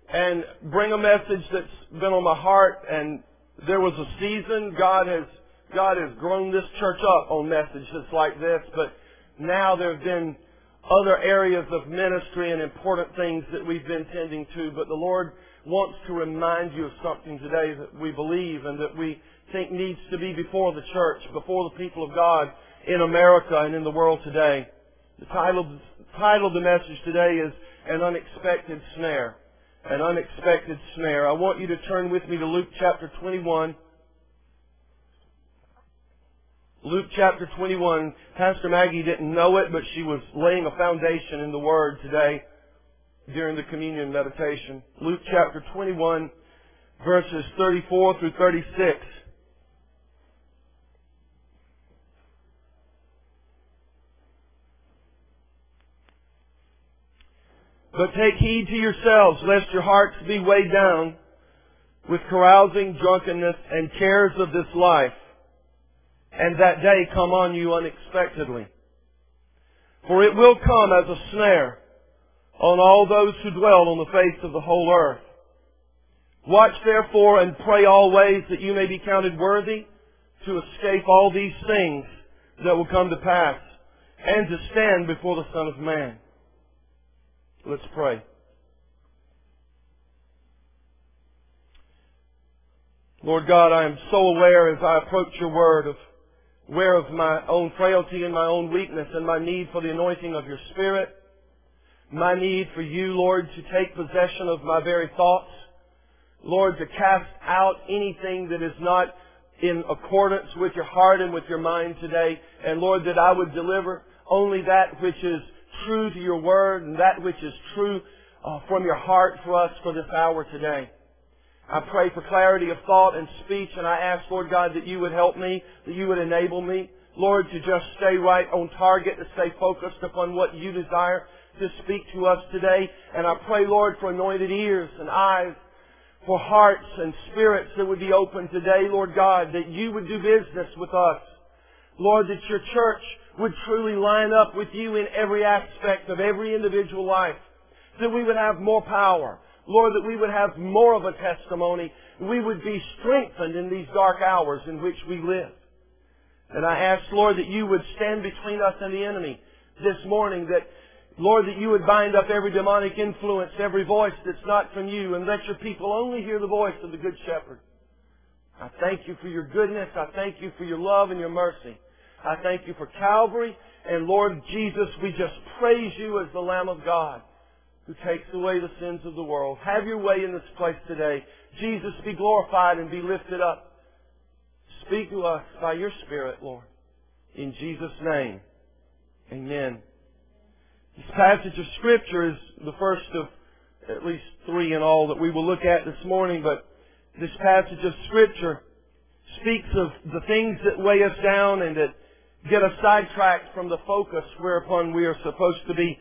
and bring a message that's been on my heart. And there was a season, God has grown this church up on messages like this, but now there have been other areas of ministry and important things that we've been tending to. But the Lord wants to remind you of something today that we believe and that we think needs to be before the church, before the people of God in America and in the world today. The title of the message today is An Unexpected Snare. An Unexpected Snare. I want you to turn with me to Luke chapter 21. Luke chapter 21. Pastor Maggie didn't know it, but she was laying a foundation in the Word today during the communion meditation. Luke chapter 21, verses 34 through 36. But take heed to yourselves, lest your hearts be weighed down with carousing, drunkenness, and cares of this life, and that day come on you unexpectedly. For it will come as a snare on all those who dwell on the face of the whole earth. Watch therefore and pray always that you may be counted worthy to escape all these things that will come to pass, and to stand before the Son of Man. Let's pray. Lord God, I am so aware as I approach your word aware of my own frailty and my own weakness and my need for the anointing of your Spirit. My need for you, Lord, to take possession of my very thoughts. Lord, to cast out anything that is not in accordance with your heart and with your mind today. And Lord, that I would deliver only that which is true to your word and that which is true from your heart for us for this hour today. I pray for clarity of thought and speech, and I ask, Lord God, that you would help me, that you would enable me, Lord, to just stay right on target, to stay focused upon what you desire to speak to us today. And I pray, Lord, for anointed ears and eyes, for hearts and spirits that would be open today, Lord God, that you would do business with us. Lord, that your church would truly line up with you in every aspect of every individual life. That we would have more power. Lord, that we would have more of a testimony. We would be strengthened in these dark hours in which we live. And I ask, Lord, that you would stand between us and the enemy this morning. That, Lord, that you would bind up every demonic influence, every voice that's not from you, and let your people only hear the voice of the Good Shepherd. I thank you for your goodness. I thank you for your love and your mercy. I thank you for Calvary. And Lord Jesus, we just praise you as the Lamb of God who takes away the sins of the world. Have your way in this place today. Jesus, be glorified and be lifted up. Speak to us by your Spirit, Lord. In Jesus' name, amen. This passage of Scripture is the first of at least three in all that we will look at this morning. But this passage of Scripture speaks of the things that weigh us down and that get us sidetracked from the focus whereupon we are supposed to be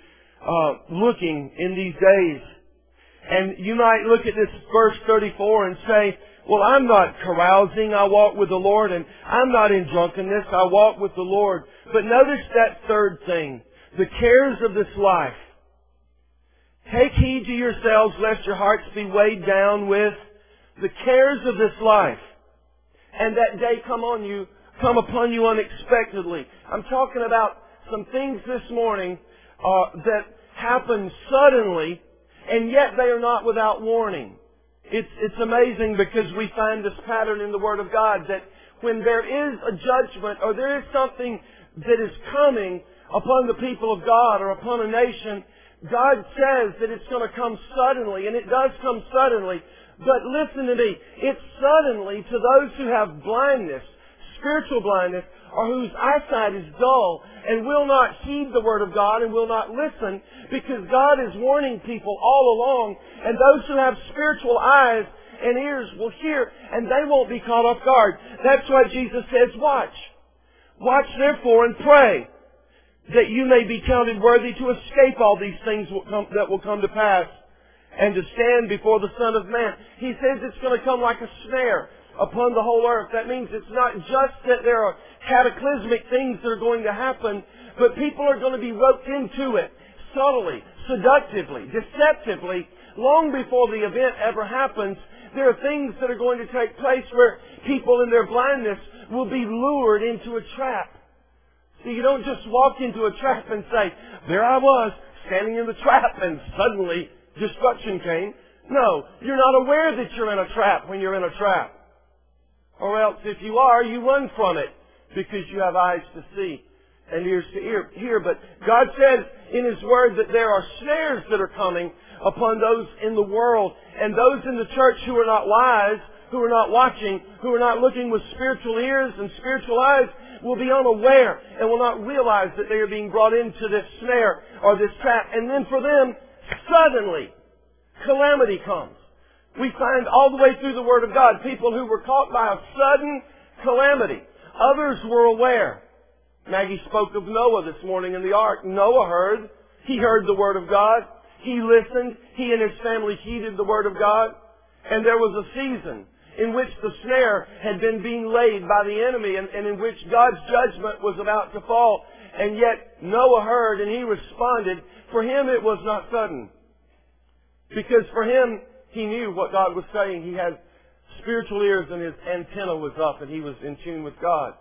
looking in these days. And you might look at this verse 34 and say, well, I'm not carousing, I walk with the Lord, and I'm not in drunkenness, I walk with the Lord. But notice that third thing, the cares of this life. Take heed to yourselves, lest your hearts be weighed down with the cares of this life, and that day come upon you unexpectedly. I'm talking about some things this morning that happen suddenly, and yet they are not without warning. It's amazing because we find this pattern in the Word of God that when there is a judgment or there is something that is coming upon the people of God or upon a nation, God says that it's going to come suddenly, and it does come suddenly. But listen to me, it's suddenly to those who have blindness, spiritual blindness, or whose eyesight is dull and will not heed the Word of God and will not listen, because God is warning people all along, and those who have spiritual eyes and ears will hear, and they won't be caught off guard. That's why Jesus says, watch. Watch therefore and pray, that you may be counted worthy to escape all these things that will come to pass, and to stand before the Son of Man. He says it's going to come like a snare upon the whole earth. That means it's not just that there are cataclysmic things that are going to happen, but people are going to be roped into it subtly, seductively, deceptively, long before the event ever happens, there are things that are going to take place where people in their blindness will be lured into a trap. See, you don't just walk into a trap and say, there I was, standing in the trap, and suddenly destruction came. No, you're not aware that you're in a trap when you're in a trap. Or else, if you are, you run from it because you have eyes to see and ears to hear. But God says in His Word that there are snares that are coming upon those in the world, and those in the church who are not wise, who are not watching, who are not looking with spiritual ears and spiritual eyes, will be unaware and will not realize that they are being brought into this snare or this trap. And then for them, suddenly, calamity comes. We find all the way through the Word of God people who were caught by a sudden calamity. Others were aware. Maggie spoke of Noah this morning in the ark. Noah heard. He heard the Word of God. He listened. He and his family heeded the Word of God. And there was a season in which the snare had been being laid by the enemy and in which God's judgment was about to fall. And yet Noah heard and he responded. For him it was not sudden. Because for him, he knew what God was saying. He had spiritual ears and his antenna was up and he was in tune with God.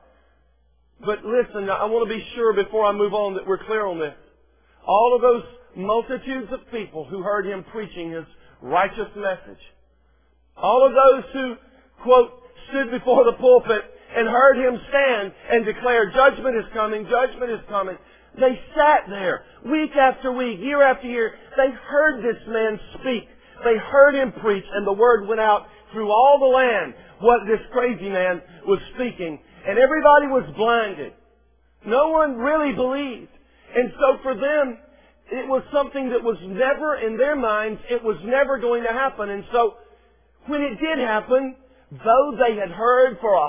But listen, I want to be sure before I move on that we're clear on this. All of those multitudes of people who heard him preaching his righteous message, all of those who, quote, stood before the pulpit and heard him stand and declare, judgment is coming, judgment is coming. They sat there week after week, year after year. They heard this man speak. They heard him preach, and the word went out through all the land what this crazy man was speaking. And everybody was blinded. No one really believed. And so for them, it was something that was never, in their minds, it was never going to happen. And so when it did happen, though they had heard for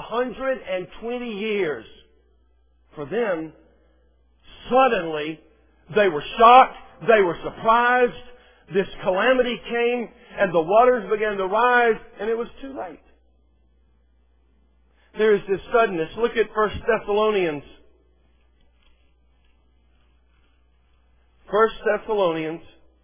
120 years, for them, suddenly they were shocked, they were surprised, this calamity came, and the waters began to rise, and it was too late. There is this suddenness. Look at 1 Thessalonians. 1 Thessalonians.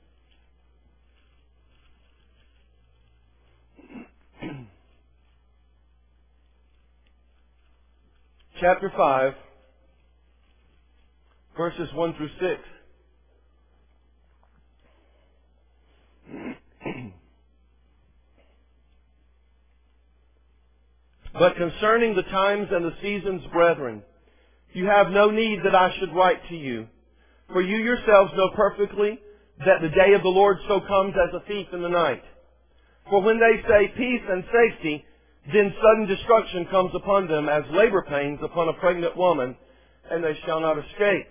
Chapter 5. Verses 1 through 6. But concerning the times and the seasons, brethren, you have no need that I should write to you. For you yourselves know perfectly that the day of the Lord so comes as a thief in the night. For when they say peace and safety, then sudden destruction comes upon them as labor pains upon a pregnant woman, and they shall not escape.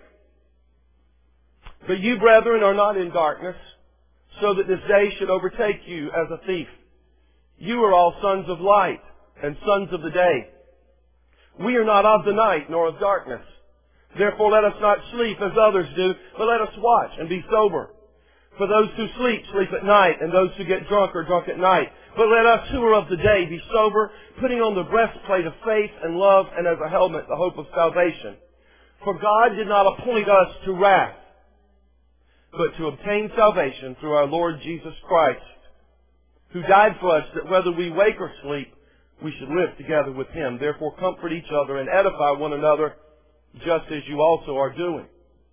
But you, brethren, are not in darkness, so that this day should overtake you as a thief. You are all sons of light and sons of the day. We are not of the night nor of darkness. Therefore let us not sleep as others do, but let us watch and be sober. For those who sleep, sleep at night, and those who get drunk are drunk at night. But let us who are of the day be sober, putting on the breastplate of faith and love, and as a helmet the hope of salvation. For God did not appoint us to wrath, but to obtain salvation through our Lord Jesus Christ, who died for us that whether we wake or sleep, we should live together with Him. Therefore comfort each other and edify one another, just as you also are doing.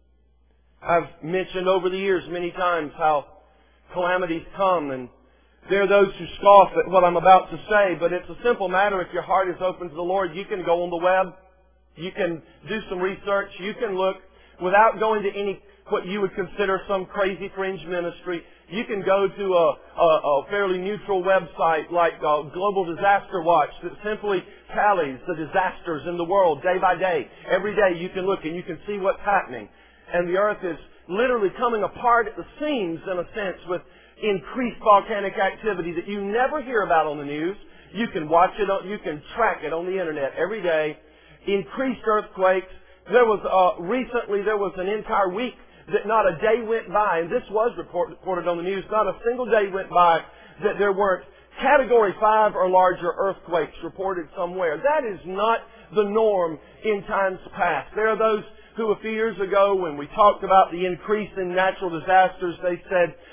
I've mentioned over the years many times how calamities come, and there are those who scoff at what I'm about to say, but it's a simple matter. If your heart is open to the Lord, you can go on the web, you can do some research, you can look without going to any what you would consider some crazy fringe ministry. You can go to a fairly neutral website like Global Disaster Watch that simply tallies the disasters in the world day by day. Every day you can look and you can see what's happening. And the earth is literally coming apart at the seams, in a sense, with increased volcanic activity that you never hear about on the news. You can watch it, you can track it on the internet every day. Increased earthquakes. Recently there was an entire week that not a day went by, and this was reported on the news, not a single day went by that there weren't Category 5 or larger earthquakes reported somewhere. That is not the norm in times past. There are those who a few years ago, when we talked about the increase in natural disasters, they said,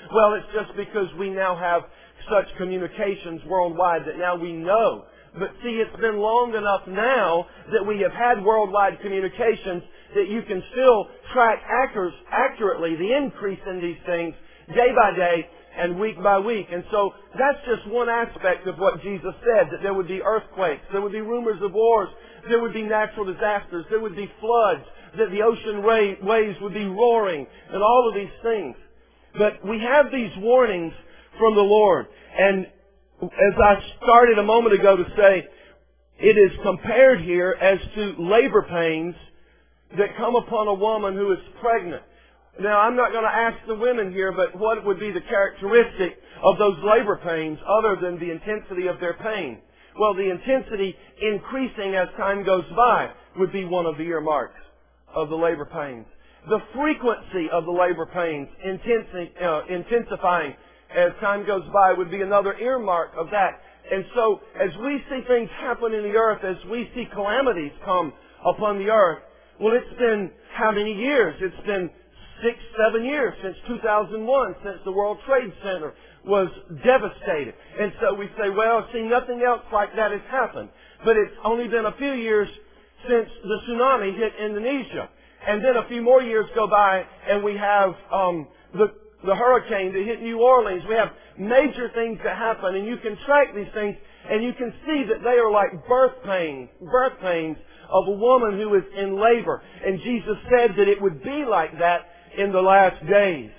well, it's just because we now have such communications worldwide that now we know. But see, it's been long enough now that we have had worldwide communications that you can still track accurately the increase in these things day by day and week by week. And so that's just one aspect of what Jesus said, that there would be earthquakes, there would be rumors of wars, there would be natural disasters, there would be floods, that the ocean waves would be roaring, and all of these things. But we have these warnings from the Lord. And as I started a moment ago to say, it is compared here as to labor pains that come upon a woman who is pregnant. Now, I'm not going to ask the women here, but what would be the characteristic of those labor pains other than the intensity of their pain? Well, the intensity increasing as time goes by would be one of the earmarks of the labor pains. The frequency of the labor pains intensifying as time goes by would be another earmark of that. And so, as we see things happen in the earth, as we see calamities come upon the earth, well, it's been how many years? It's been 6-7 years since 2001, since the World Trade Center was devastated. And so we say, well, see, nothing else like that has happened. But it's only been a few years since the tsunami hit Indonesia. And then a few more years go by, and we have the hurricane that hit New Orleans. We have major things that happen, and you can track these things, and you can see that they are like birth pains of a woman who is in labor. And Jesus said that it would be like that in the last days.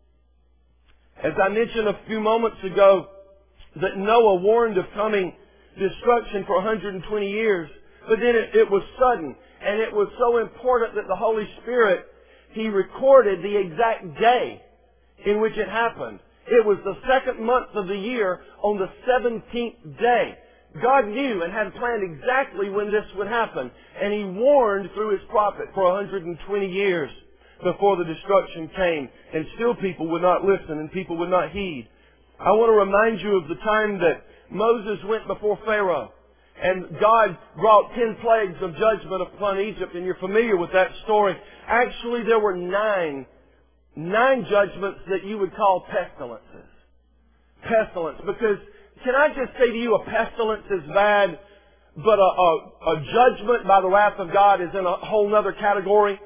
As I mentioned a few moments ago, that Noah warned of coming destruction for 120 years, but then it was sudden. And it was so important that the Holy Spirit, He recorded the exact day in which it happened. It was the second month of the year on the 17th day. God knew and had planned exactly when this would happen. And He warned through His prophet for 120 years before the destruction came. And still people would not listen and people would not heed. I want to remind you of the time that Moses went before Pharaoh. And God brought 10 plagues of judgment upon Egypt, and you're familiar with that story. Actually, there were nine judgments that you would call pestilences. Pestilence. Because, can I just say to you, a pestilence is bad, but a judgment by the wrath of God is in a whole other category.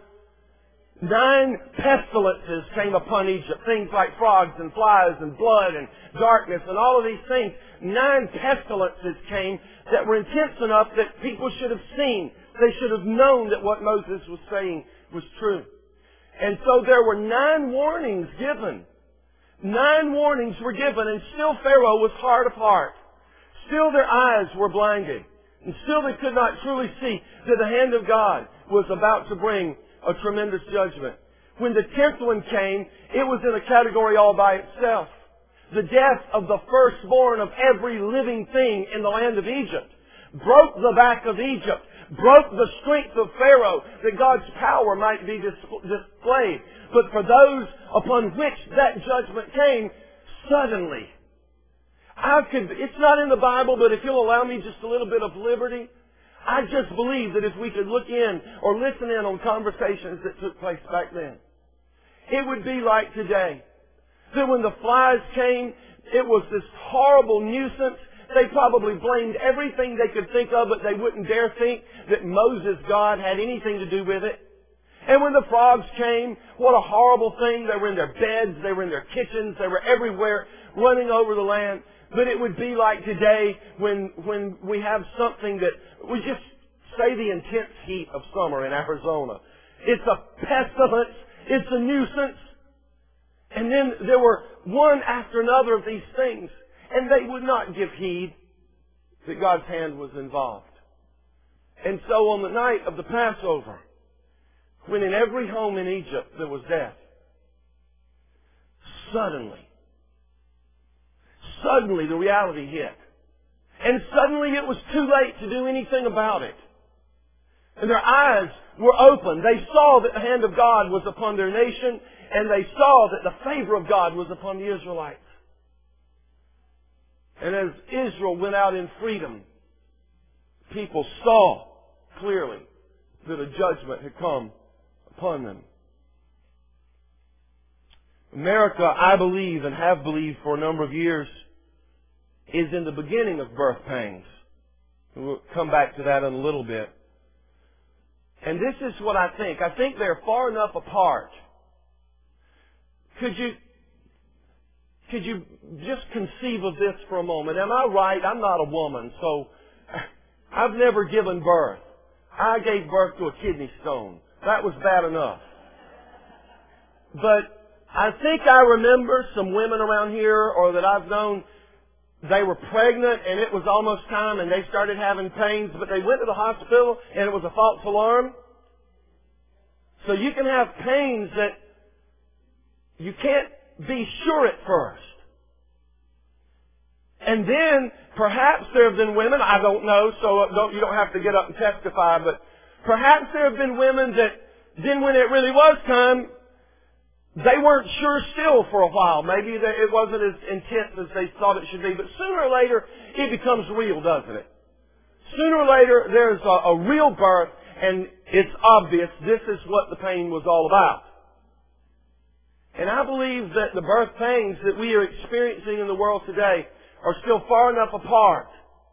9 pestilences came upon Egypt. Things like frogs and flies and blood and darkness and all of these things. 9 pestilences came that were intense enough that people should have seen. They should have known that what Moses was saying was true. And so there were 9 warnings given. 9 warnings were given, and still Pharaoh was hard of heart. Still their eyes were blinded. And still they could not truly see that the hand of God was about to bring a tremendous judgment. When the 10th one came, it was in a category all by itself. The death of the firstborn of every living thing in the land of Egypt broke the back of Egypt, broke the strength of Pharaoh, that God's power might be displayed. But for those upon which that judgment came, suddenly. It's not in the Bible, but if you'll allow me just a little bit of liberty, I just believe that if we could look in or listen in on conversations that took place back then, it would be like today. That when the flies came, it was this horrible nuisance. They probably blamed everything they could think of, but they wouldn't dare think that Moses, God, had anything to do with it. And when the frogs came, what a horrible thing. They were in their beds, they were in their kitchens, they were everywhere, running over the land. But it would be like today when we have something that, we just say the intense heat of summer in Arizona. It's a pestilence. It's a nuisance. And then there were one after another of these things. And they would not give heed that God's hand was involved. And so on the night of the Passover, when in every home in Egypt there was death, suddenly the reality hit. And suddenly it was too late to do anything about it. And their eyes were open. They saw that the hand of God was upon their nation, and they saw that the favor of God was upon the Israelites. And as Israel went out in freedom, people saw clearly that a judgment had come upon them. America, I believe and have believed for a number of years, is in the beginning of birth pangs. We'll come back to that in a little bit. And this is what I think. I think they're far enough apart. Could you just conceive of this for a moment? Am I right? I'm not a woman, so I've never given birth. I gave birth to a kidney stone. That was bad enough. But I think I remember some women around here, or that I've known, they were pregnant and it was almost time and they started having pains, but they went to the hospital and it was a false alarm. So you can have pains that you can't be sure at first. And then perhaps there have been women, I don't know, so you don't have to get up and testify, but perhaps there have been women that then when it really was time, they weren't sure still for a while. Maybe it wasn't as intense as they thought it should be. But sooner or later, it becomes real, doesn't it? Sooner or later, there's a real birth, and it's obvious this is what the pain was all about. And I believe that the birth pangs that we are experiencing in the world today are still far enough apart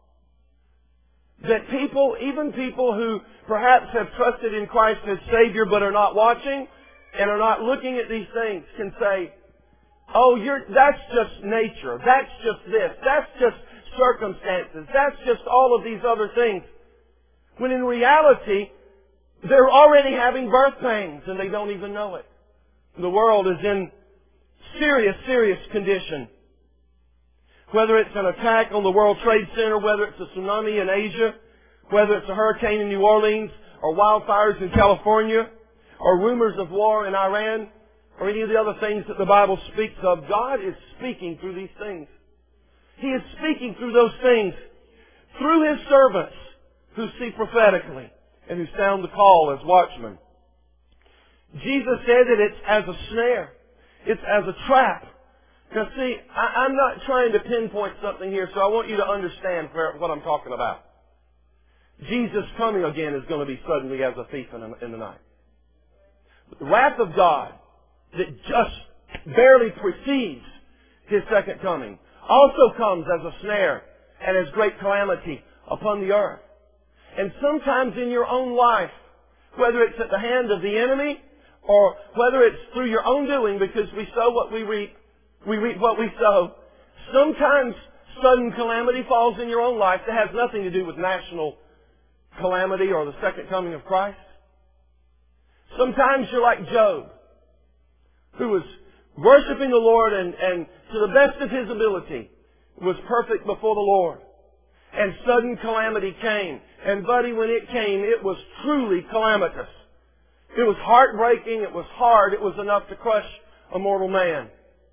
that people, even people who perhaps have trusted in Christ as Savior but are not watching, and are not looking at these things, can say, oh, that's just nature. That's just this. That's just circumstances. That's just all of these other things. When in reality, they're already having birth pangs and they don't even know it. The world is in serious, serious condition. Whether it's an attack on the World Trade Center, whether it's a tsunami in Asia, whether it's a hurricane in New Orleans, or wildfires in California, or rumors of war in Iran, or any of the other things that the Bible speaks of, God is speaking through these things. He is speaking through those things through His servants who see prophetically and who sound the call as watchmen. Jesus said that it's as a snare. It's as a trap. Now see, I'm not trying to pinpoint something here, so I want you to understand what I'm talking about. Jesus coming again is going to be suddenly as a thief in the night. The wrath of God that just barely precedes His second coming also comes as a snare and as great calamity upon the earth. And sometimes in your own life, whether it's at the hand of the enemy or whether it's through your own doing, because we sow what we reap what we sow, sometimes sudden calamity falls in your own life that has nothing to do with national calamity or the second coming of Christ. Sometimes you're like Job, who was worshiping the Lord and to the best of his ability was perfect before the Lord. And sudden calamity came. And buddy, when it came, it was truly calamitous. It was heartbreaking. It was hard. It was enough to crush a mortal man.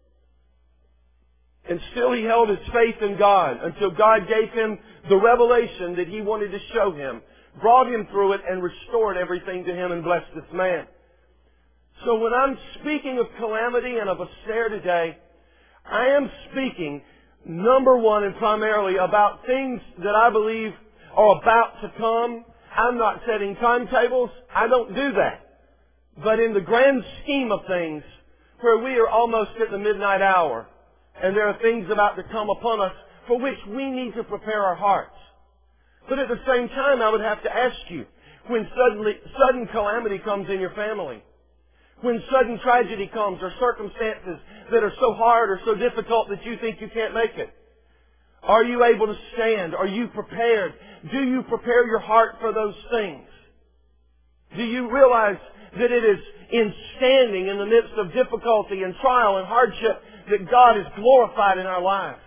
And still he held his faith in God until God gave him the revelation that He wanted to show him, brought him through it, and restored everything to him and blessed this man. So when I'm speaking of calamity and of a snare today, I am speaking, number one and primarily, about things that I believe are about to come. I'm not setting timetables. I don't do that. But in the grand scheme of things, where we are almost at the midnight hour, and there are things about to come upon us for which we need to prepare our hearts. But at the same time, I would have to ask you, when sudden calamity comes in your family, when sudden tragedy comes or circumstances that are so hard or so difficult that you think you can't make it, are you able to stand? Are you prepared? Do you prepare your heart for those things? Do you realize that it is in standing in the midst of difficulty and trial and hardship that God is glorified in our lives?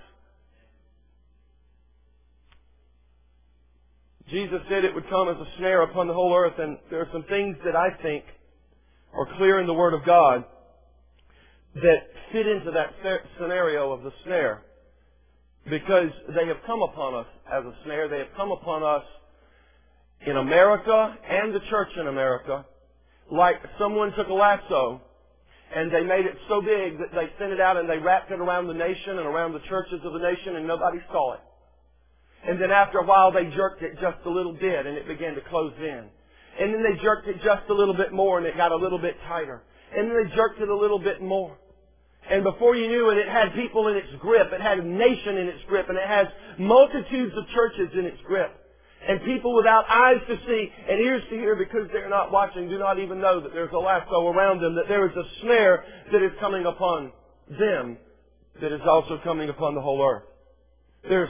Jesus said it would come as a snare upon the whole earth, and there are some things that I think are clear in the Word of God that fit into that scenario of the snare, because they have come upon us as a snare. They have come upon us in America and the church in America like someone took a lasso and they made it so big that they sent it out and they wrapped it around the nation and around the churches of the nation, and nobody saw it. And then after a while they jerked it just a little bit and it began to close in. And then they jerked it just a little bit more and it got a little bit tighter. And then they jerked it a little bit more. And before you knew it, it had people in its grip. It had a nation in its grip. And it has multitudes of churches in its grip. And people without eyes to see and ears to hear, because they're not watching, do not even know that there's a lasso around them, that there is a snare that is coming upon them, that is also coming upon the whole earth. There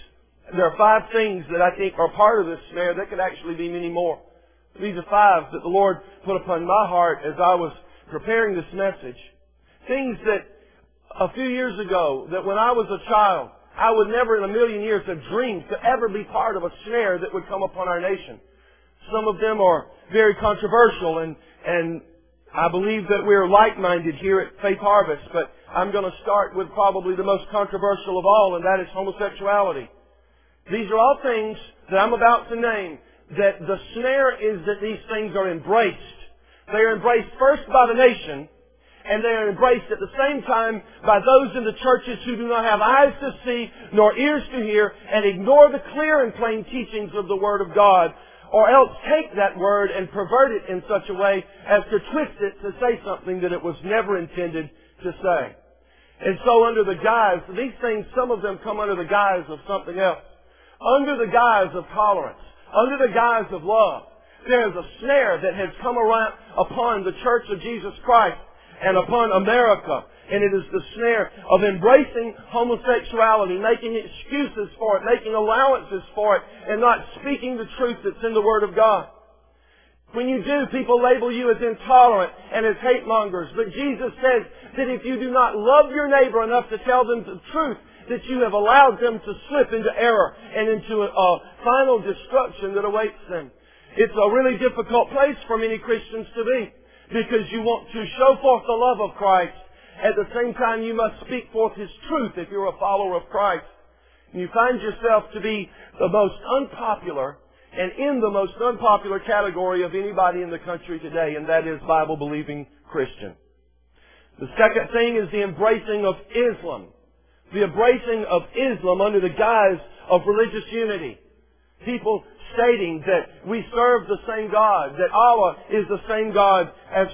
are 5 things that I think are part of this snare. There could actually be many more. These are 5 that the Lord put upon my heart as I was preparing this message. Things that a few years ago, that when I was a child, I would never in a million years have dreamed to ever be part of a snare that would come upon our nation. Some of them are very controversial, and I believe that we're like-minded here at Faith Harvest, but I'm going to start with probably the most controversial of all, and that is homosexuality. These are all things that I'm about to name, that the snare is that these things are embraced. They are embraced first by the nation, and they are embraced at the same time by those in the churches who do not have eyes to see nor ears to hear, and ignore the clear and plain teachings of the Word of God, or else take that Word and pervert it in such a way as to twist it to say something that it was never intended to say. And so under the guise, these things, some of them come under the guise of something else. Under the guise of tolerance, under the guise of love, there is a snare that has come around upon the Church of Jesus Christ and upon America. And it is the snare of embracing homosexuality, making excuses for it, making allowances for it, and not speaking the truth that's in the Word of God. When you do, people label you as intolerant and as hate mongers. But Jesus says that if you do not love your neighbor enough to tell them the truth, that you have allowed them to slip into error and into a final destruction that awaits them. It's a really difficult place for many Christians to be, because you want to show forth the love of Christ. At the same time, you must speak forth His truth if you're a follower of Christ. And you find yourself to be the most unpopular, and in the most unpopular category of anybody in the country today, and that is Bible-believing Christian. The second thing is the embracing of Islam. The embracing of Islam under the guise of religious unity. People stating that we serve the same God, that Allah is the same God as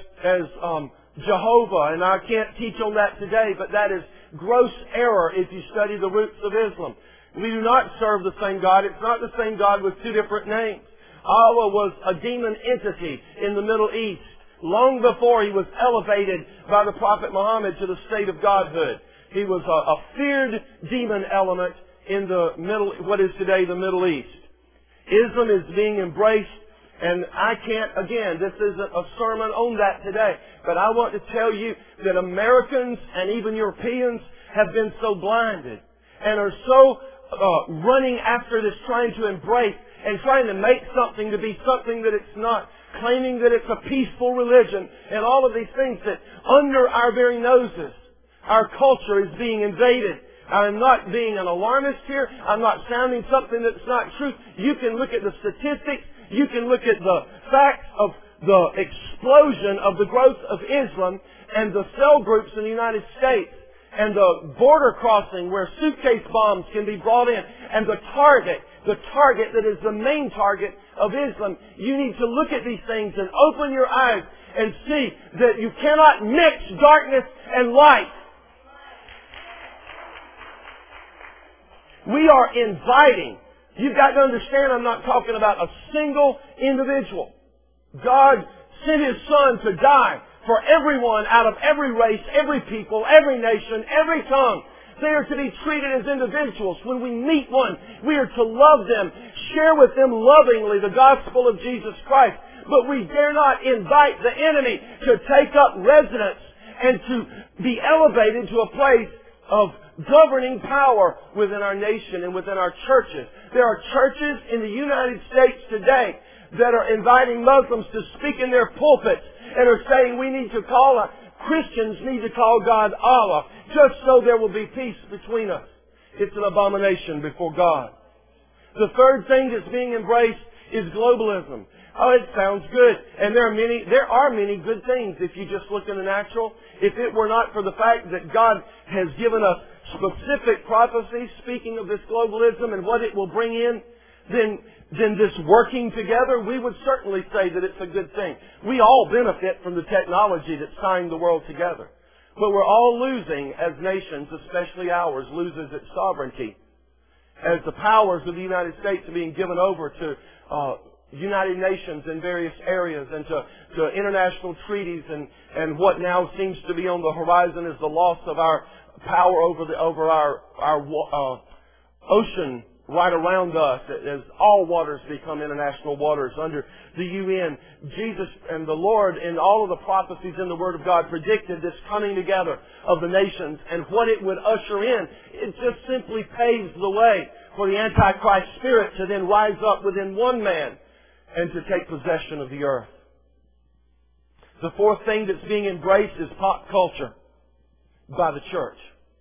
Jehovah, and I can't teach on that today, but that is gross error if you study the roots of Islam. We do not serve the same God. It's not the same God with 2 different names. Allah was a demon entity in the Middle East long before He was elevated by the Prophet Muhammad to the state of godhood. He was a feared demon element in what is today the Middle East. Islam is being embraced, and I can't, again, this isn't a sermon on that today, but I want to tell you that Americans and even Europeans have been so blinded and are so running after this, trying to embrace and trying to make something to be something that it's not, claiming that it's a peaceful religion and all of these things, that under our very noses, our culture is being invaded. I'm not being an alarmist here. I'm not sounding something that's not true. You can look at the statistics. You can look at the facts of the explosion of the growth of Islam and the cell groups in the United States and the border crossing where suitcase bombs can be brought in, and the target that is the main target of Islam. You need to look at these things and open your eyes and see that you cannot mix darkness and light. We are inviting. You've got to understand, I'm not talking about a single individual. God sent His Son to die for everyone out of every race, every people, every nation, every tongue. They are to be treated as individuals. When we meet one, we are to love them, share with them lovingly the gospel of Jesus Christ. But we dare not invite the enemy to take up residence and to be elevated to a place of governing power within our nation and within our churches. There are churches in the United States today that are inviting Muslims to speak in their pulpits and are saying Christians need to call God Allah, just so there will be peace between us. It's an abomination before God. The third thing that's being embraced is globalism. Oh, it sounds good. And there are many good things if you just look in the natural. If it were not for the fact that God has given us specific prophecies speaking of this globalism and what it will bring in, then this working together, we would certainly say that it's a good thing. We all benefit from the technology that's tying the world together. But we're all losing as nations, especially ours, loses its sovereignty. As the powers of the United States are being given over to United Nations in various areas and to international treaties, and what now seems to be on the horizon is the loss of our power over our ocean right around us, as all waters become international waters under the UN. Jesus and the Lord, in all of the prophecies in the Word of God, predicted this coming together of the nations and what it would usher in. It just simply paves the way for the Antichrist spirit to then rise up within one man and to take possession of the earth. The fourth thing that's being embraced is pop culture by the church.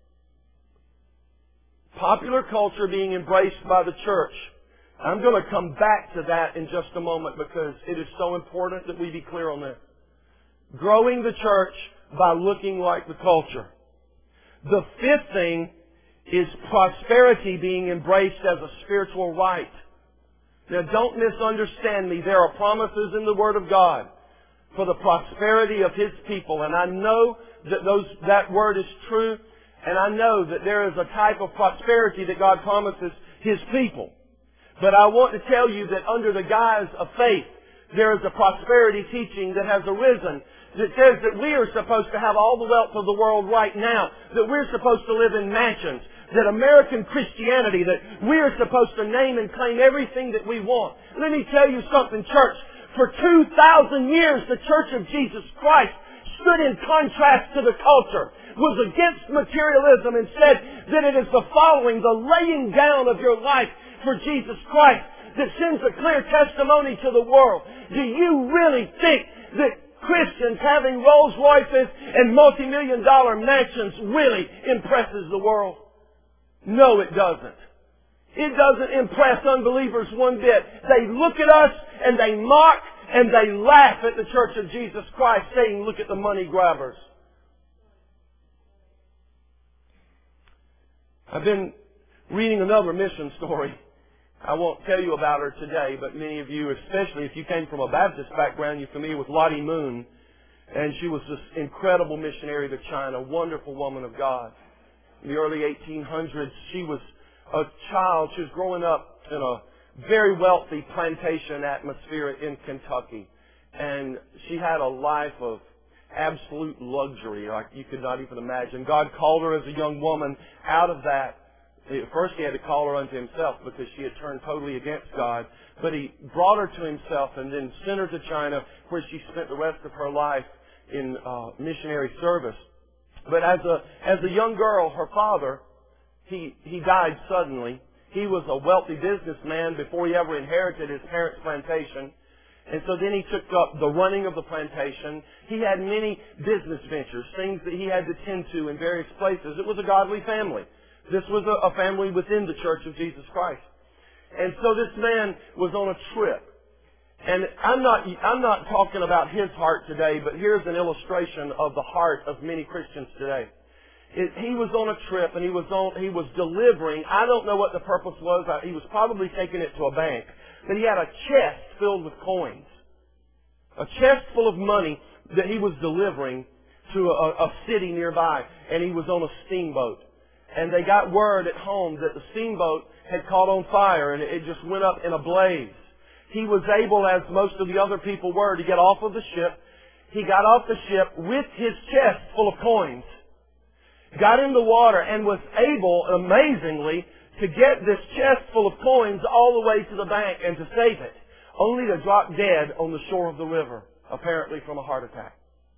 Popular culture being embraced by the church. I'm going to come back to that in just a moment because it is so important that we be clear on this. Growing the church by looking like the culture. The fifth thing is prosperity being embraced as a spiritual right. Now don't misunderstand me. There are promises in the Word of God for the prosperity of His people. And I know that that word is true. And I know that there is a type of prosperity that God promises His people. But I want to tell you that under the guise of faith, there is a prosperity teaching that has arisen that says that we are supposed to have all the wealth of the world right now, that we're supposed to live in mansions, that American Christianity, that we are supposed to name and claim everything that we want. Let me tell you something, church. For 2,000 years, the Church of Jesus Christ stood in contrast to the culture, was against materialism, and said that it is the following, the laying down of your life for Jesus Christ, that sends a clear testimony to the world. Do you really think that Christians having Rolls Royces and multi-million-dollar mansions really impresses the world? No, it doesn't. It doesn't impress unbelievers one bit. They look at us and they mock and they laugh at the Church of Jesus Christ, saying, look at the money grabbers. I've been reading another mission story. I won't tell you about her today, but many of you, especially if you came from a Baptist background, you're familiar with Lottie Moon. And she was this incredible missionary to China, wonderful woman of God. In the early 1800s, she was a child. She was growing up in a very wealthy plantation atmosphere in Kentucky. And she had a life of absolute luxury, like you could not even imagine. God called her as a young woman out of that. First He had to call her unto Himself because she had turned totally against God. But He brought her to Himself and then sent her to China, where she spent the rest of her life in missionary service. But as a young girl, her father, he died suddenly. He was a wealthy businessman before he ever inherited his parents' plantation. And so then he took up the running of the plantation. He had many business ventures, things that he had to tend to in various places. It was a godly family. This was a family within the Church of Jesus Christ. And so this man was on a trip. And I'm not talking about his heart today, but here's an illustration of the heart of many Christians today. He was on a trip and he was delivering. I don't know what the purpose was. He was probably taking it to a bank. But he had a chest filled with coins. A chest full of money that he was delivering to a city nearby. And he was on a steamboat. And they got word at home that the steamboat had caught on fire and it just went up in a blaze. He was able, as most of the other people were, to get off of the ship. He got off the ship with his chest full of coins. Got in the water and was able, amazingly, to get this chest full of coins all the way to the bank and to save it, only to drop dead on the shore of the river, apparently from a heart attack.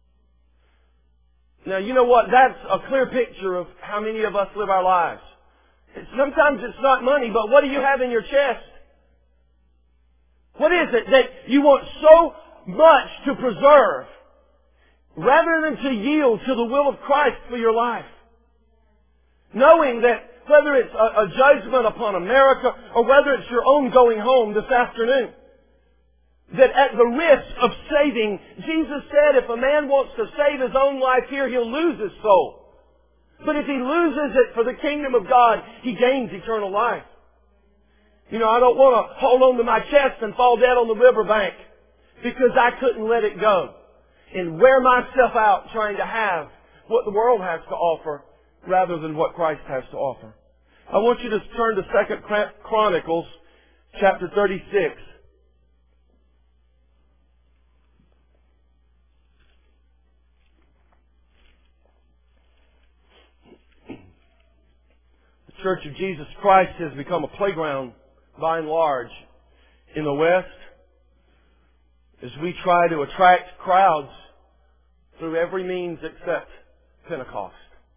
Now, you know what? That's a clear picture of how many of us live our lives. Sometimes it's not money, but what do you have in your chest? What is it that you want so much to preserve rather than to yield to the will of Christ for your life? Knowing that whether it's a judgment upon America or whether it's your own going home this afternoon, that at the risk of saving, Jesus said if a man wants to save his own life here, he'll lose his soul. But if he loses it for the kingdom of God, he gains eternal life. You know, I don't want to hold on to my chest and fall dead on the riverbank because I couldn't let it go and wear myself out trying to have what the world has to offer rather than what Christ has to offer. I want you to turn to 2 Chronicles chapter 36. The Church of Jesus Christ has become a playground, by and large, in the West as we try to attract crowds through every means except Pentecost.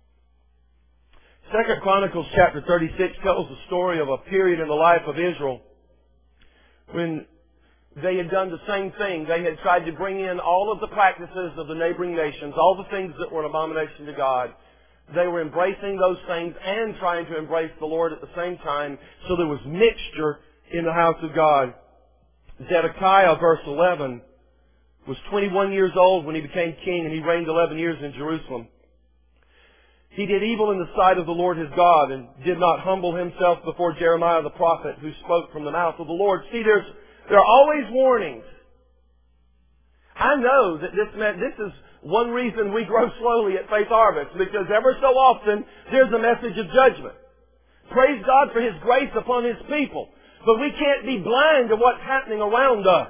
2 Chronicles chapter 36 tells the story of a period in the life of Israel when they had done the same thing. They had tried to bring in all of the practices of the neighboring nations, all the things that were an abomination to God. They were embracing those things and trying to embrace the Lord at the same time, so there was mixture in the house of God. Zedekiah, verse 11, was 21 years old when he became king, and he reigned 11 years in Jerusalem. He did evil in the sight of the Lord his God and did not humble himself before Jeremiah the prophet, who spoke from the mouth of the Lord. See, there are always warnings. I know that this is one reason we grow slowly at Faith Harvest, because ever so often there's a message of judgment. Praise God for His grace upon His people, but we can't be blind to what's happening around us.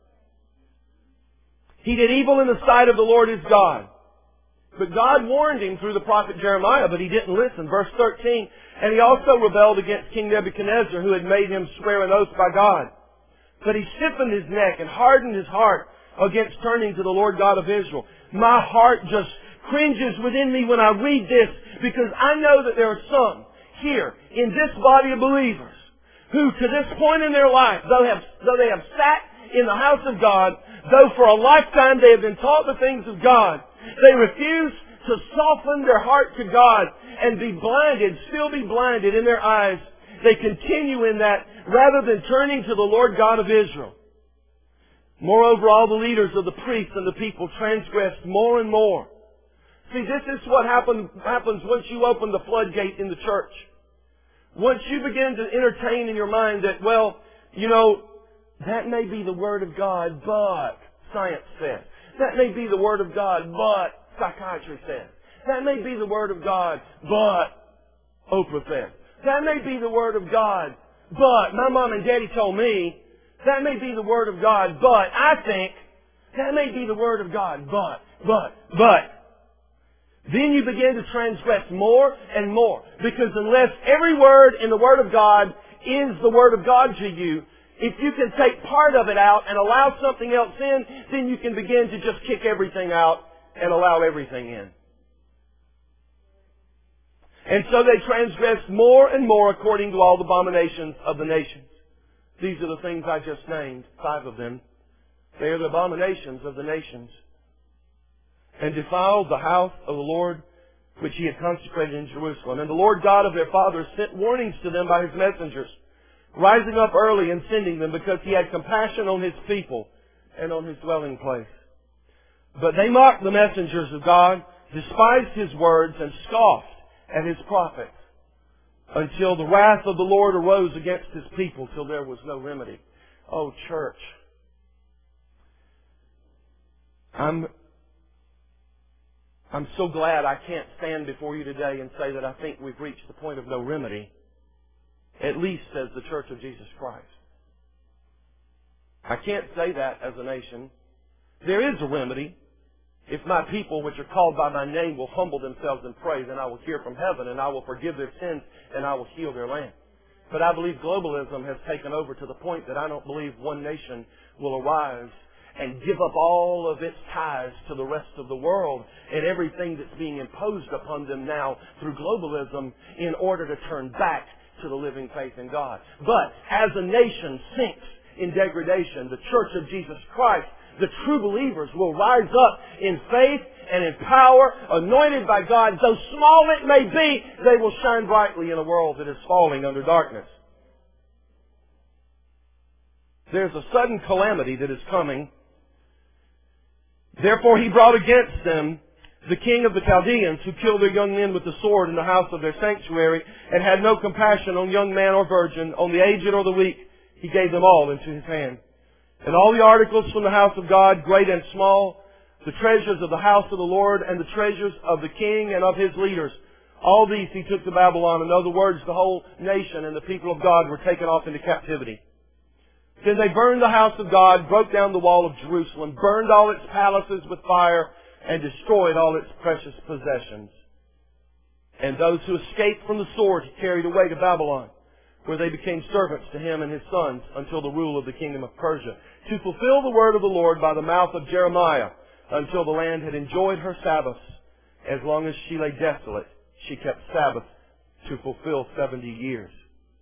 He did evil in the sight of the Lord his God. But God warned him through the prophet Jeremiah, but he didn't listen. Verse 13, and he also rebelled against King Nebuchadnezzar, who had made him swear an oath by God. But he stiffened his neck and hardened his heart against turning to the Lord God of Israel. My heart just cringes within me when I read this, because I know that there are some here in this body of believers who to this point in their life, though they have sat in the house of God, though for a lifetime they have been taught the things of God, they refuse to soften their heart to God and be blinded, still be blinded in their eyes. They continue in that rather than turning to the Lord God of Israel. Moreover, all the leaders of the priests and the people transgressed more and more. See, this is what happens once you open the floodgate in the church. Once you begin to entertain in your mind that, well, that may be the Word of God, but science says. That may be the Word of God, but psychiatry says. That may be the Word of God, but Oprah says. That may be the Word of God, but my mom and daddy told me. That may be the Word of God, but I think. That may be the Word of God, but. Then you begin to transgress more and more. Because unless every word in the Word of God is the Word of God to you, if you can take part of it out and allow something else in, then you can begin to just kick everything out and allow everything in. And so they transgressed more and more according to all the abominations of the nations. These are the things I just named, 5 of them. They are the abominations of the nations. And defiled the house of the Lord, which He had consecrated in Jerusalem. And the Lord God of their fathers sent warnings to them by His messengers, rising up early and sending them, because He had compassion on His people and on His dwelling place. But they mocked the messengers of God, despised His words, and scoffed at His prophets, until the wrath of the Lord arose against His people, till there was no remedy. Oh, church, I'm so glad I can't stand before you today and say that I think we've reached the point of no remedy. At least as the Church of Jesus Christ. I can't say that as a nation. There is a remedy. If my people, which are called by my name, will humble themselves and pray, then I will hear from heaven, and I will forgive their sins, and I will heal their land. But I believe globalism has taken over to the point that I don't believe one nation will arise and give up all of its ties to the rest of the world and everything that's being imposed upon them now through globalism in order to turn back to the living faith in God. But as a nation sinks in degradation, the Church of Jesus Christ, the true believers, will rise up in faith and in power, anointed by God. Though small it may be, they will shine brightly in a world that is falling under darkness. There's a sudden calamity that is coming. Therefore He brought against them the king of the Chaldeans, who killed their young men with the sword in the house of their sanctuary, and had no compassion on young man or virgin, on the aged or the weak. He gave them all into his hand. And all the articles from the house of God, great and small, the treasures of the house of the Lord, and the treasures of the king and of his leaders. All these he took to Babylon. In other words, the whole nation and the people of God were taken off into captivity. Then they burned the house of God, broke down the wall of Jerusalem, burned all its palaces with fire, and destroyed all its precious possessions. And those who escaped from the sword he carried away to Babylon, where they became servants to him and his sons until the rule of the kingdom of Persia, to fulfill the word of the Lord by the mouth of Jeremiah, until the land had enjoyed her Sabbaths. As long as she lay desolate, she kept Sabbath to fulfill 70 years.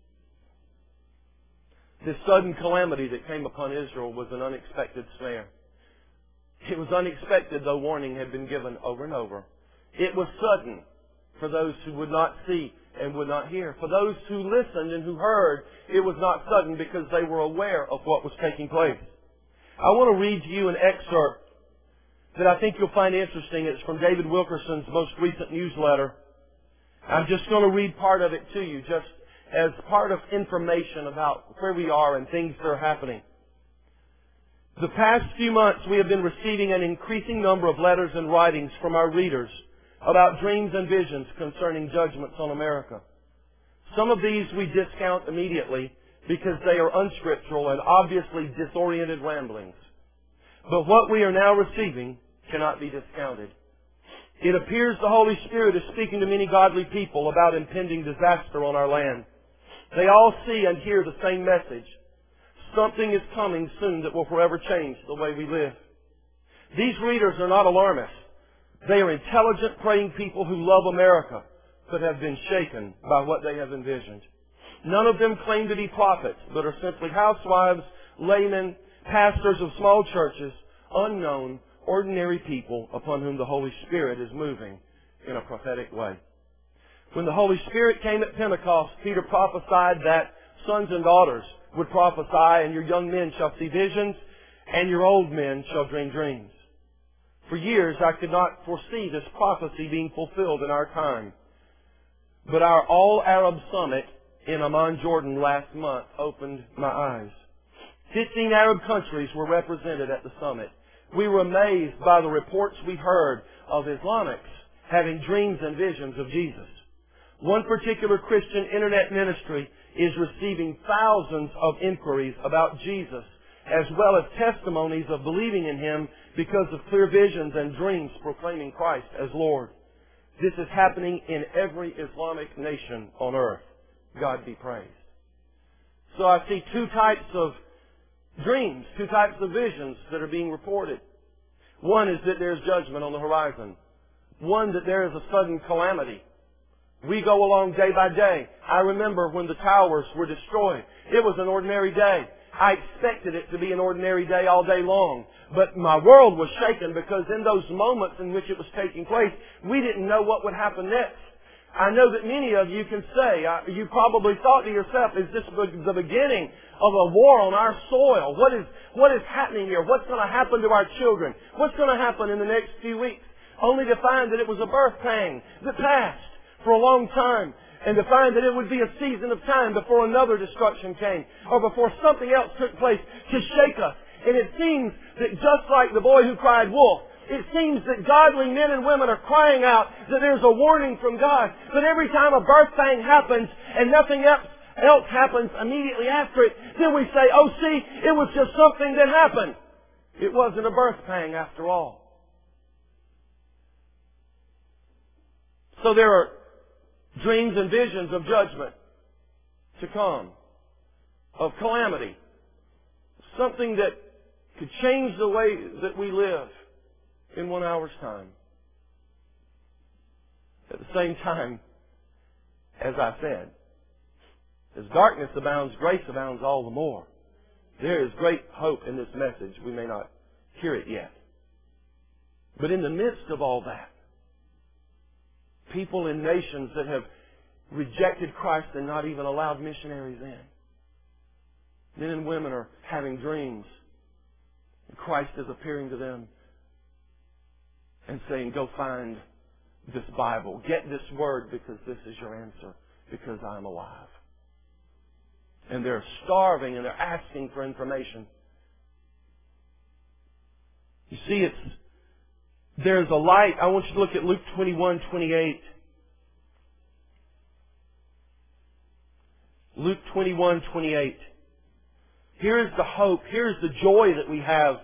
This sudden calamity that came upon Israel was an unexpected snare. It was unexpected, though warning had been given over and over. It was sudden for those who would not see and would not hear. For those who listened and who heard, it was not sudden because they were aware of what was taking place. I want to read to you an excerpt that I think you'll find interesting. It's from David Wilkerson's most recent newsletter. I'm just going to read part of it to you, just as part of information about where we are and things that are happening. The past few months we have been receiving an increasing number of letters and writings from our readers about dreams and visions concerning judgments on America. Some of these we discount immediately because they are unscriptural and obviously disoriented ramblings. But what we are now receiving cannot be discounted. It appears the Holy Spirit is speaking to many godly people about impending disaster on our land. They all see and hear the same message. Something is coming soon that will forever change the way we live. These readers are not alarmists. They are intelligent, praying people who love America, but have been shaken by what they have envisioned. None of them claim to be prophets, but are simply housewives, laymen, pastors of small churches, unknown, ordinary people upon whom the Holy Spirit is moving in a prophetic way. When the Holy Spirit came at Pentecost, Peter prophesied that sons and daughters would prophesy, and your young men shall see visions, and your old men shall dream dreams. For years I could not foresee this prophecy being fulfilled in our time. But our All-Arab Summit in Amman, Jordan last month opened my eyes. 15 Arab countries were represented at the summit. We were amazed by the reports we heard of Islamics having dreams and visions of Jesus. One particular Christian internet ministry is receiving thousands of inquiries about Jesus, as well as testimonies of believing in Him because of clear visions and dreams proclaiming Christ as Lord. This is happening in every Islamic nation on earth. God be praised. So I see two types of dreams, two types of visions that are being reported. One is that there's judgment on the horizon. One that there is a sudden calamity. We go along day by day. I remember when the towers were destroyed. It was an ordinary day. I expected it to be an ordinary day all day long. But my world was shaken because in those moments in which it was taking place, we didn't know what would happen next. I know that many of you can say, you probably thought to yourself, is this the beginning of a war on our soil? What is happening here? What's going to happen to our children? What's going to happen in the next few weeks? Only to find that it was a birth pang that passed for a long time, and to find that it would be a season of time before another destruction came, or before something else took place to shake us. And it seems that just like the boy who cried wolf, it seems that godly men and women are crying out that there's a warning from God. But every time a birth pang happens and nothing else happens immediately after it, then we say, oh see, it was just something that happened. It wasn't a birth pang after all. So there are dreams and visions of judgment to come, of calamity, something that could change the way that we live in 1 hour's time. At the same time, as I said, as darkness abounds, grace abounds all the more. There is great hope in this message. We may not hear it yet. But in the midst of all that, people in nations that have rejected Christ and not even allowed missionaries in. Men and women are having dreams. And Christ is appearing to them and saying, go find this Bible. Get this Word because this is your answer. Because I'm alive. And they're starving and they're asking for information. You see, it's there's a light. I want you to look at Luke 21:28. Luke 21:28. Here is the hope. Here is the joy that we have.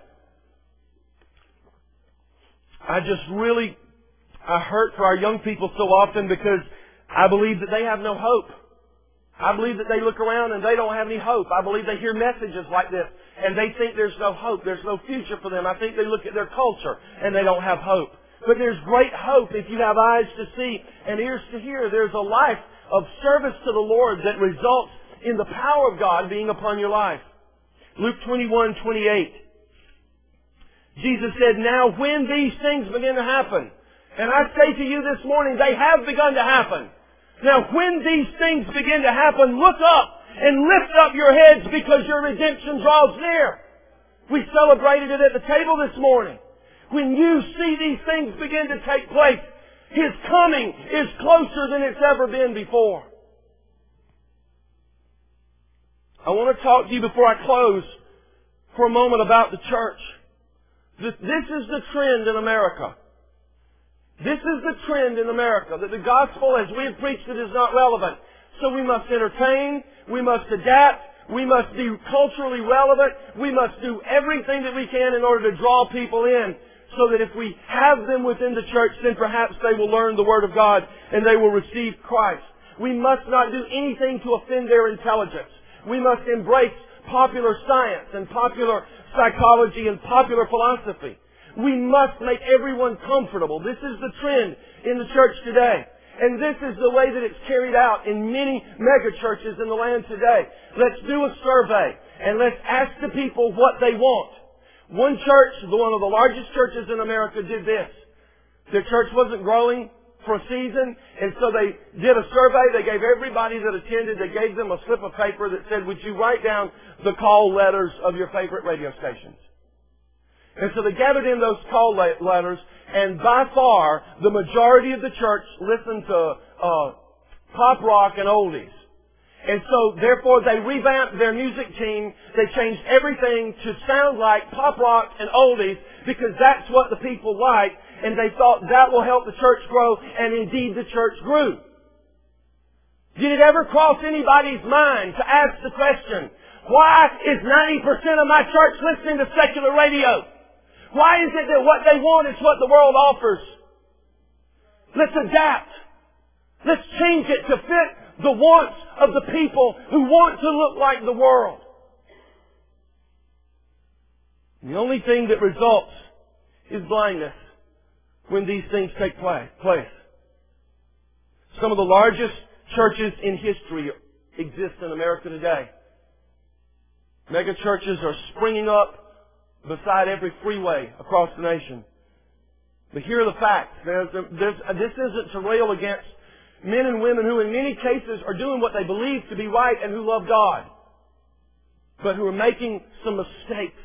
I hurt for our young people so often because I believe that they have no hope. I believe that they look around and they don't have any hope. I believe they hear messages like this and they think there's no hope. There's no future for them. I think they look at their culture and they don't have hope. But there's great hope if you have eyes to see and ears to hear. There's a life of service to the Lord that results in the power of God being upon your life. Luke 21:28. Jesus said, "Now when these things begin to happen," and I say to you this morning, they have begun to happen. Now when these things begin to happen, look up and lift up your heads because your redemption draws near. We celebrated it at the table this morning. When you see these things begin to take place, His coming is closer than it's ever been before. I want to talk to you before I close for a moment about the church. This is the trend in America. This is the trend in America, that the gospel as we have preached it is not relevant. So we must entertain, we must adapt, we must be culturally relevant, we must do everything that we can in order to draw people in, so that if we have them within the church, then perhaps they will learn the Word of God and they will receive Christ. We must not do anything to offend their intelligence. We must embrace popular science and popular psychology and popular philosophy. We must make everyone comfortable. This is the trend in the church today. And this is the way that it's carried out in many mega churches in the land today. Let's do a survey and let's ask the people what they want. One church, one of the largest churches in America, did this. Their church wasn't growing for a season, and so they did a survey. They gave everybody that attended, they gave them a slip of paper that said, "Would you write down the call letters of your favorite radio stations?" And so they gathered in those call letters, and by far, the majority of the church listened to pop rock and oldies. And so, therefore, they revamped their music team. They changed everything to sound like pop rock and oldies because that's what the people like, and they thought that will help the church grow, and indeed the church grew. Did it ever cross anybody's mind to ask the question, why is 90% of my church listening to secular radio? Why is it that what they want is what the world offers? Let's adapt. Let's change it to fit the wants of the people who want to look like the world. The only thing that results is blindness when these things take place. Some of the largest churches in history exist in America today. Mega churches are springing up beside every freeway across the nation. But here are the facts. This isn't to rail against men and women who in many cases are doing what they believe to be right and who love God, but who are making some mistakes.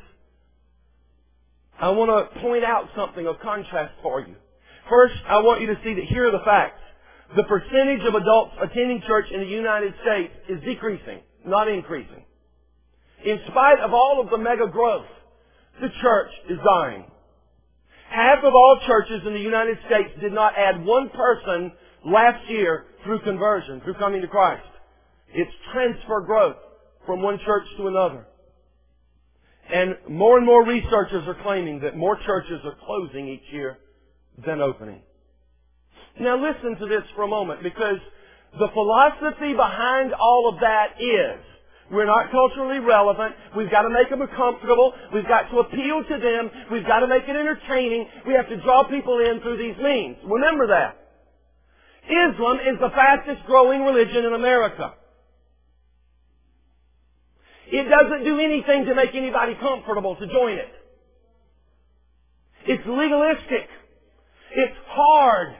I want to point out something of contrast for you. First, I want you to see that here are the facts. The percentage of adults attending church in the United States is decreasing, not increasing. In spite of all of the mega growth, the church is dying. Half of all churches in the United States did not add one person last year through conversion, through coming to Christ. It's transfer growth from one church to another. And more researchers are claiming that more churches are closing each year than opening. Now listen to this for a moment, because the philosophy behind all of that is, we're not culturally relevant. We've got to make them comfortable. We've got to appeal to them. We've got to make it entertaining. We have to draw people in through these means. Remember that. Islam is the fastest growing religion in America. It doesn't do anything to make anybody comfortable to join it. It's legalistic. It's hard.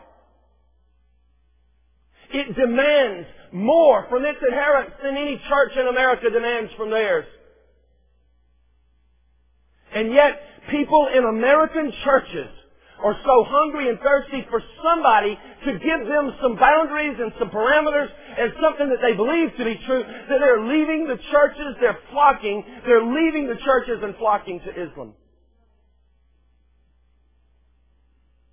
It demands more from its adherents than any church in America demands from theirs. And yet, people in American churches are so hungry and thirsty for somebody to give them some boundaries and some parameters and something that they believe to be true, that they're leaving the churches, they're leaving the churches and flocking to Islam.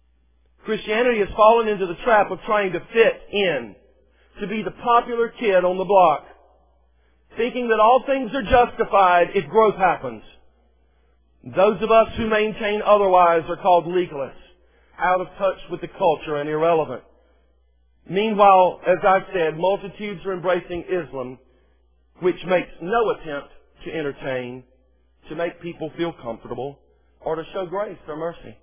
Christianity has fallen into the trap of trying to fit in, to be the popular kid on the block, thinking that all things are justified if growth happens. Those of us who maintain otherwise are called legalists, out of touch with the culture and irrelevant. Meanwhile, as I've said, multitudes are embracing Islam, which makes no attempt to entertain, to make people feel comfortable, or to show grace or mercy.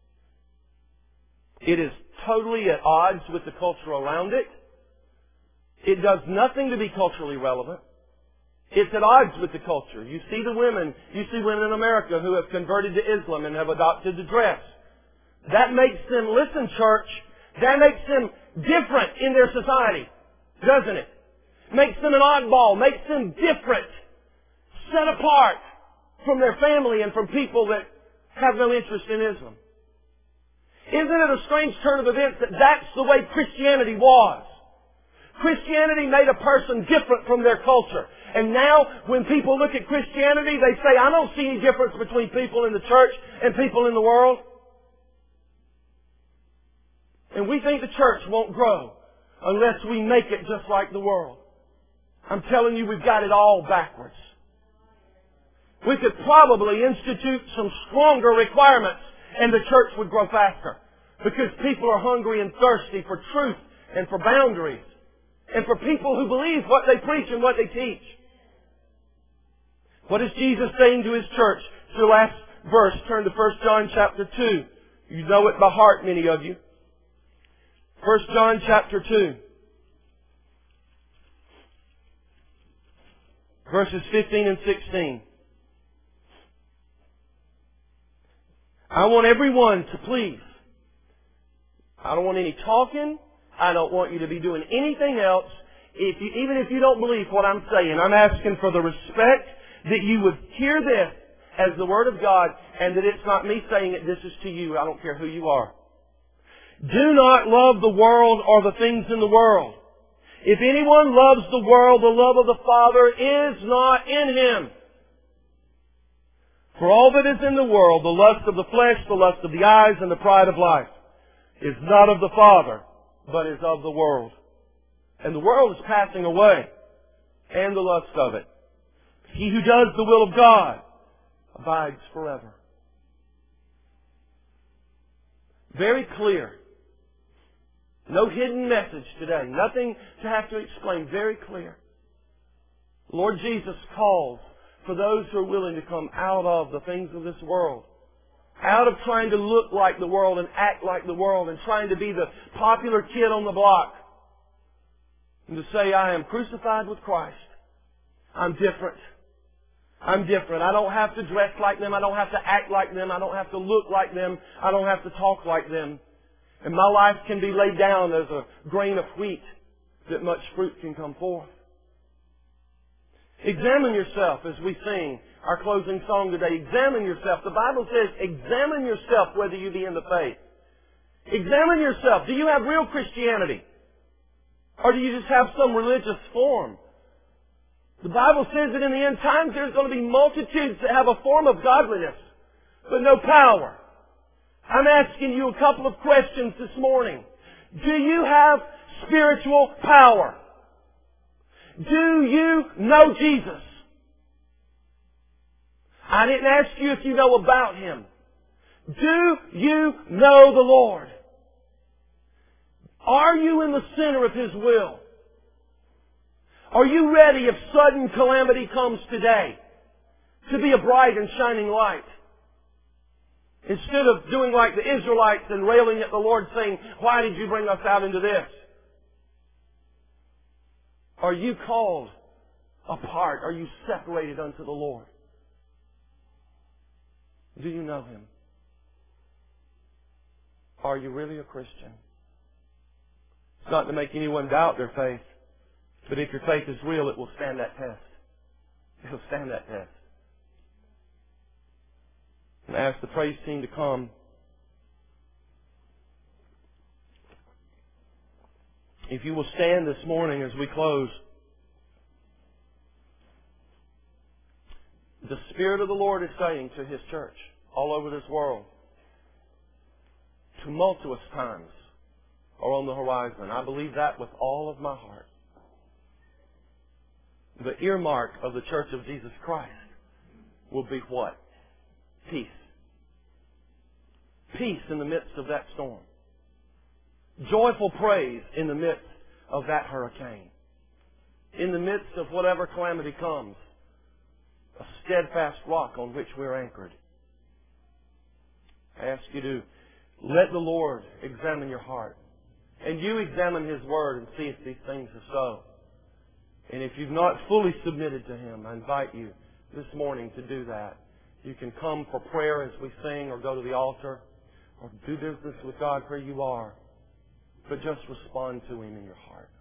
It is totally at odds with the culture around it. It does nothing to be culturally relevant. It's at odds with the culture. You see women in America who have converted to Islam and have adopted the dress. That makes them, listen church, that makes them different in their society, doesn't it? Makes them an oddball, makes them different, set apart from their family and from people that have no interest in Islam. Isn't it a strange turn of events that that's the way Christianity was? Christianity made a person different from their culture. And now, when people look at Christianity, they say, I don't see any difference between people in the church and people in the world. And we think the church won't grow unless we make it just like the world. I'm telling you, we've got it all backwards. We could probably institute some stronger requirements and the church would grow faster. Because people are hungry and thirsty for truth and for boundaries. And for people who believe what they preach and what they teach. What is Jesus saying to His church? It's the last verse. Turn to 1 John chapter 2. You know it by heart, many of you. 1 John chapter 2. Verses 15 and 16. I want everyone to please. I don't want any talking. I don't want you to be doing anything else. Even if you don't believe what I'm saying, I'm asking for the respect that you would hear this as the Word of God and that it's not me saying it, this is to you. I don't care who you are. Do not love the world or the things in the world. If anyone loves the world, the love of the Father is not in him. For all that is in the world, the lust of the flesh, the lust of the eyes, and the pride of life, is not of the Father, but is of the world. And the world is passing away, and the lust of it. He who does the will of God abides forever. Very clear. No hidden message today. Nothing to have to explain. Very clear. Lord Jesus calls for those who are willing to come out of the things of this world. Out of trying to look like the world and act like the world and trying to be the popular kid on the block. And to say, I am crucified with Christ. I'm different. I'm different. I don't have to dress like them. I don't have to act like them. I don't have to look like them. I don't have to talk like them. And my life can be laid down as a grain of wheat that much fruit can come forth. Examine yourself as we sing our closing song today. Examine yourself. The Bible says, examine yourself whether you be in the faith. Examine yourself. Do you have real Christianity? Or do you just have some religious form? The Bible says that in the end times there's going to be multitudes that have a form of godliness, but no power. I'm asking you a couple of questions this morning. Do you have spiritual power? Do you know Jesus? I didn't ask you if you know about Him. Do you know the Lord? Are you in the center of His will? Are you ready if sudden calamity comes today to be a bright and shining light? Instead of doing like the Israelites and railing at the Lord saying, why did you bring us out into this? Are you called apart? Are you separated unto the Lord? Do you know Him? Are you really a Christian? It's not to make anyone doubt their faith, but if your faith is real, it will stand that test. It will stand that test. And ask the praise team to come. If you will stand this morning as we close. The Spirit of the Lord is saying to His church all over this world tumultuous times are on the horizon. I believe that with all of my heart. The earmark of the Church of Jesus Christ will be what? Peace. Peace in the midst of that storm. Joyful praise in the midst of that hurricane. In the midst of whatever calamity comes, a steadfast rock on which we're anchored. I ask you to let the Lord examine your heart. And you examine His Word and see if these things are so. And if you've not fully submitted to Him, I invite you this morning to do that. You can come for prayer as we sing, or go to the altar, or do business with God where you are. But just respond to Him in your heart.